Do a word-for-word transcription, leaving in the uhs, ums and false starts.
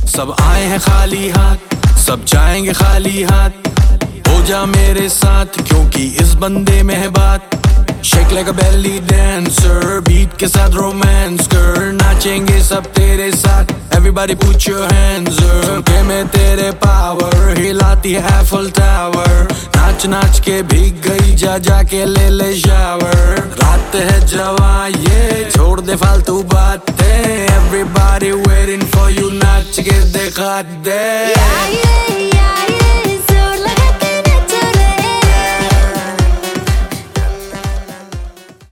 सब आए हैं खाली हाथ, सब जाएंगे खाली हाथ। हो जा मेरे साथ क्योंकि इस बंदे में है बात। Shake like a belly dancer, beat के साथ रोमांस कर। नाचेंगे सब तेरे साथ, everybody put your hands up। सुन के मैं तेरे पावर, हिलाती है Eiffel Tower। नाच नाच के भीग गई, जा जा के ले ले शावर। रात है जवां ये, छोड़ दे फालतू बातें। Everybody waiting for you, नाच के दिखा दे। Yeah, yeah, yeah.